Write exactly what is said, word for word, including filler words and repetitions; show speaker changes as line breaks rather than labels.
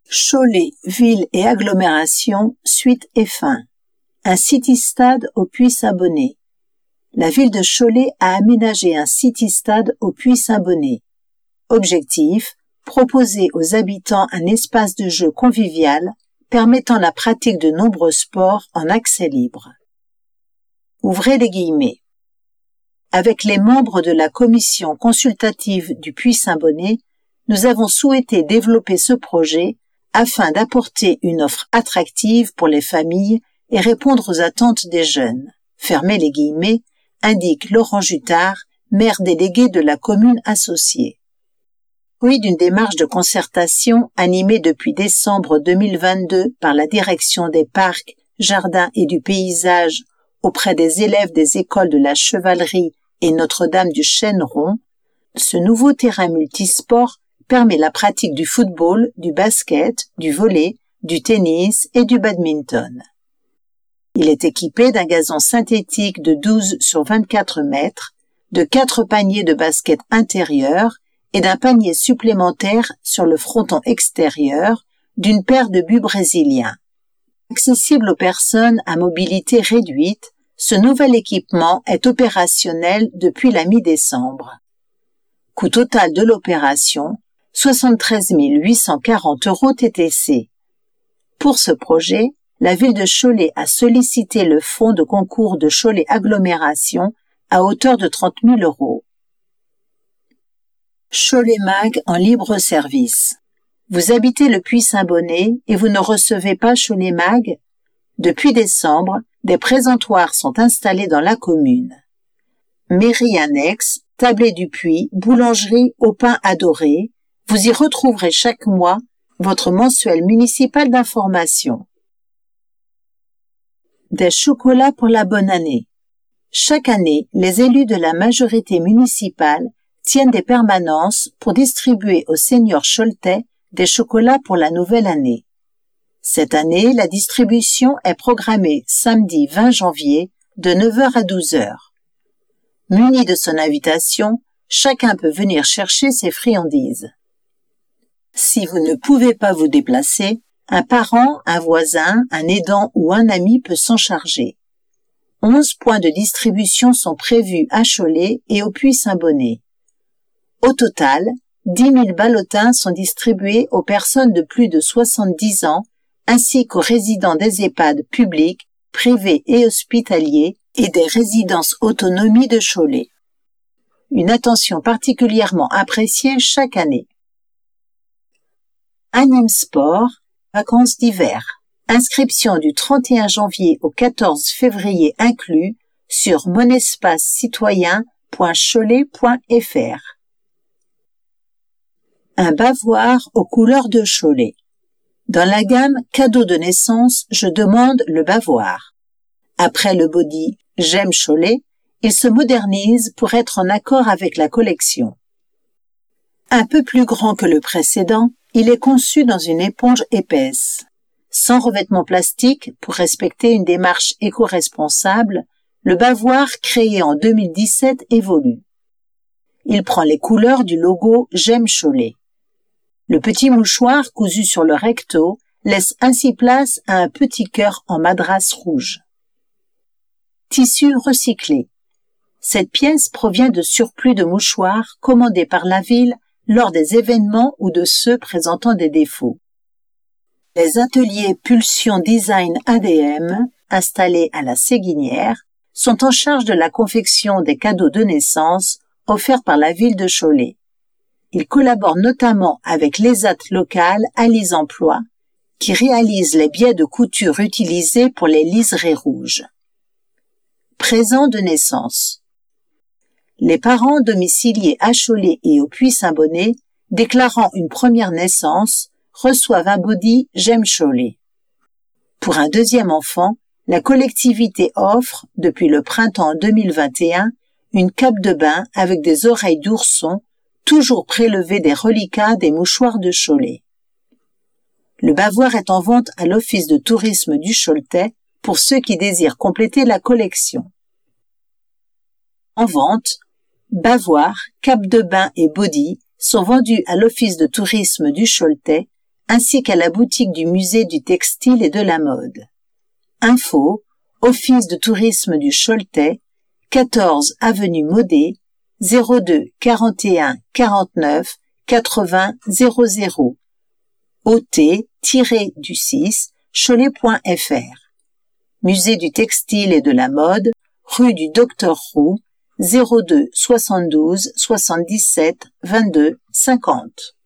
Cholet, ville et agglomération, suite et fin. Un city-stade au Puy-Saint-Bonnet. La ville de Cholet a aménagé un city-stade au Puy-Saint-Bonnet. Objectif, proposer aux habitants un espace de jeu convivial permettant la pratique de nombreux sports en accès libre. Ouvrez les guillemets. Avec les membres de la commission consultative du Puy-Saint-Bonnet, nous avons souhaité développer ce projet afin d'apporter une offre attractive pour les familles et répondre aux attentes des jeunes. Fermez les guillemets, indique Laurent Jutard, maire délégué de la commune associée. Fruit d'une démarche de concertation animée depuis décembre deux mille vingt-deux par la direction des parcs, jardins et du paysage auprès des élèves des écoles de la Chevalerie et Notre-Dame du Chêne-Rond, ce nouveau terrain multisport permet la pratique du football, du basket, du volley, du tennis et du badminton. Il est équipé d'un gazon synthétique de douze sur vingt-quatre mètres, de quatre paniers de basket intérieur et d'un panier supplémentaire sur le fronton extérieur d'une paire de buts brésiliens. Accessible aux personnes à mobilité réduite, ce nouvel équipement est opérationnel depuis la mi-décembre. Coût total de l'opération, soixante-treize mille huit cent quarante euros T T C. Pour ce projet, la ville de Cholet a sollicité le fonds de concours de Cholet Agglomération à hauteur de trente mille euros. Cholet Mag en libre service. Vous habitez le Puy-Saint-Bonnet et vous ne recevez pas Cholet Mag? Depuis décembre, des présentoirs sont installés dans la commune. Mairie annexe, tablé du Puy, boulangerie au pain adoré, vous y retrouverez chaque mois votre mensuel municipal d'information. Des chocolats pour la bonne année. Chaque année, les élus de la majorité municipale tiennent des permanences pour distribuer aux seniors choletais des chocolats pour la nouvelle année. Cette année, la distribution est programmée samedi vingt janvier de neuf heures à douze heures. Muni de son invitation, chacun peut venir chercher ses friandises. Si vous ne pouvez pas vous déplacer, un parent, un voisin, un aidant ou un ami peut s'en charger. Onze points de distribution sont prévus à Cholet et au Puy-Saint-Bonnet. Au total, dix mille ballotins sont distribués aux personnes de plus de soixante-dix ans ainsi qu'aux résidents des EHPAD publics, privés et hospitaliers et des résidences autonomie de Cholet. Une attention particulièrement appréciée chaque année. Anime Sport, vacances d'hiver. Inscription du trente et un janvier au quatorze février inclus sur monespace-citoyen point cholet point f r. Un bavoir aux couleurs de Cholet. Dans la gamme cadeau de naissance, je demande le bavoir. Après le body J'aime Cholet, il se modernise pour être en accord avec la collection. Un peu plus grand que le précédent, il est conçu dans une éponge épaisse. Sans revêtement plastique pour respecter une démarche éco-responsable, le bavoir créé en deux mille dix-sept évolue. Il prend les couleurs du logo J'aime Cholet. Le petit mouchoir cousu sur le recto laisse ainsi place à un petit cœur en madras rouge. Tissu recyclé. Cette pièce provient de surplus de mouchoirs commandés par la ville lors des événements ou de ceux présentant des défauts. Les ateliers Pulsion Design A D M, installés à la Séguinière, sont en charge de la confection des cadeaux de naissance offerts par la ville de Cholet. Ils collaborent notamment avec l'E S A T locale Alise Emploi, qui réalise les biais de couture utilisés pour les liserés rouges. Présent de naissance. Les parents domiciliés à Cholet et au Puy-Saint-Bonnet, déclarant une première naissance, reçoivent un body J'aime Cholet. Pour un deuxième enfant, la collectivité offre, depuis le printemps deux mille vingt et un, une cape de bain avec des oreilles d'ourson, toujours prélevées des reliquats des mouchoirs de Cholet. Le bavoir est en vente à l'Office de tourisme du Choletais pour ceux qui désirent compléter la collection. En vente, bavoir, cape de bain et body sont vendus à l'Office de tourisme du Choletais ainsi qu'à la boutique du musée du textile et de la mode. Info, Office de tourisme du Choletais, quatorze avenue Maudet, zéro deux quarante et un quarante-neuf quatre-vingts zéro zéro. O T du six, cholet point F R. Musée du textile et de la mode, rue du Docteur Roux, zéro deux soixante-douze soixante-dix-sept vingt-deux cinquante.